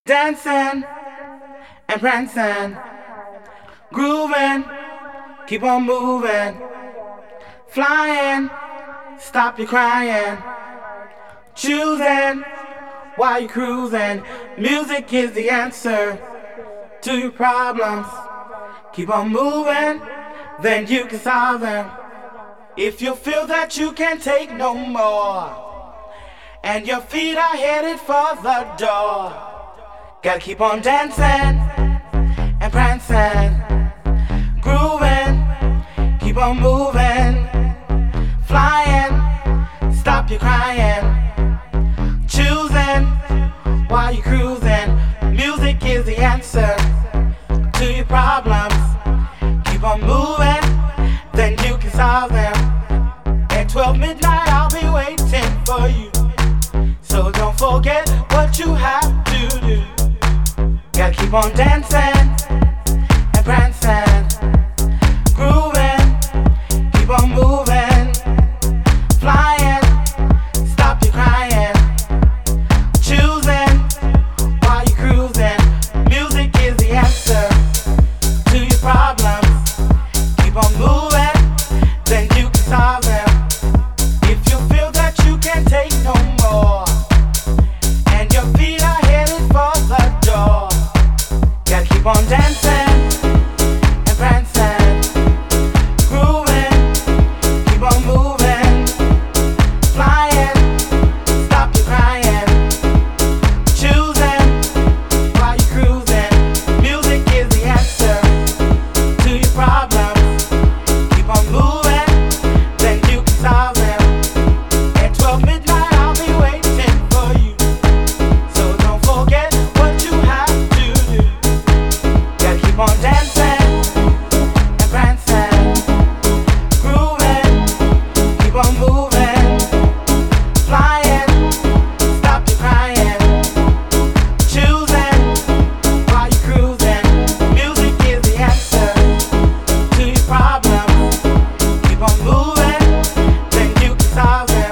Dancing and prancing, grooving, keep on moving, flying, stop your crying, choosing while you're cruising. Music is the answer to your problems. Keep on moving, then you can solve them. If you feel that you can't take no more, and your feet are headed for the door, gotta keep on dancing and prancing, grooving, keep on moving, flying, stop your crying, choosing while you're cruising. Music is the answer to your problems. Keep on moving, then you can solve them. At 12 midnight I'll be waiting for you, so don't forget what you have to do. Gotta keep on dancing and prancing, grooving, keep on moving, flying, stop your crying, choosing while you're cruising. Music is the answer to your problems. Keep on moving, then you can solve them. If you feel that you can't take no more, and your feet are headed for the door, gotta keep on dancing and prancing, grooving, keep on moving, flying, stop your crying, choosing while you're cruising. Music is the answer to your problems. Keep on moving, then you can solve them. At 12 midnight I'll be waiting for you, so don't forget what you have to do. Gotta keep on dancing and prancing, grooving, keep on moving, flying, stop your crying, choosing while you're cruising. Music is the answer to your problems. Keep on moving, then you can solve them.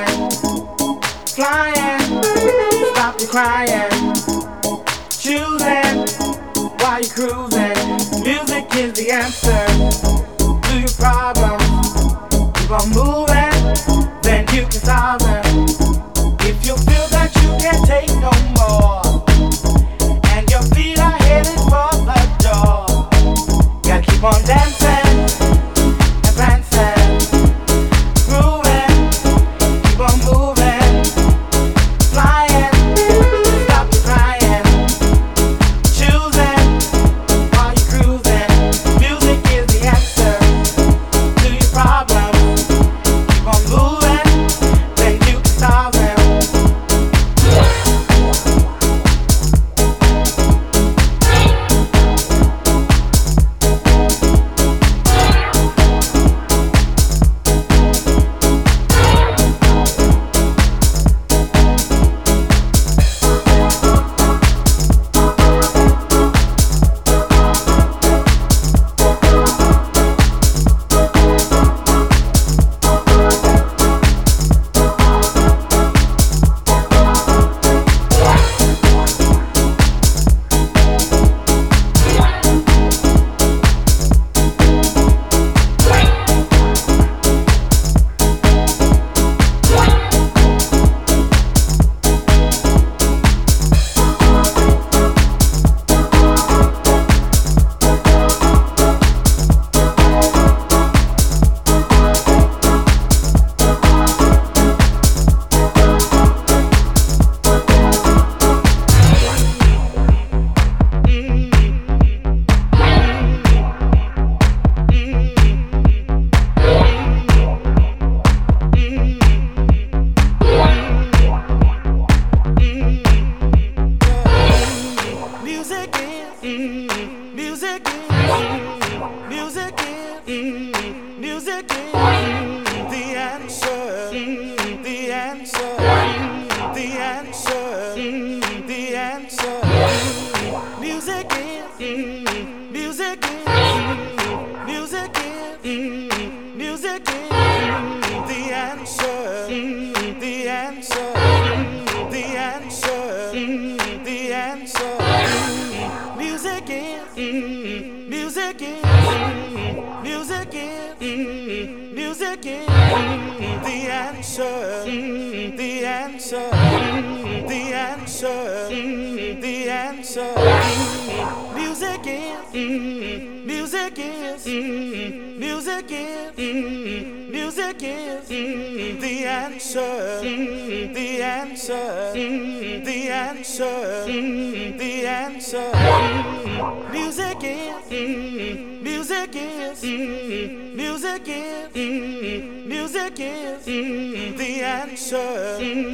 moving, flying, stop your crying, choosing while you're cruising. Music is the answer to your problems. Keep on moving, then you can solve them. If you feel that you can't take no more, and your feet are headed for the door, gotta keep on dancing and prancing, grooving, keep on moving, flying, stop your crying, choosing while you're cruising. Music is the answer to your problems. Keep on moving, then you can solve them.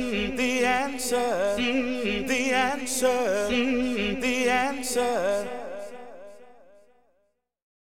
The answer.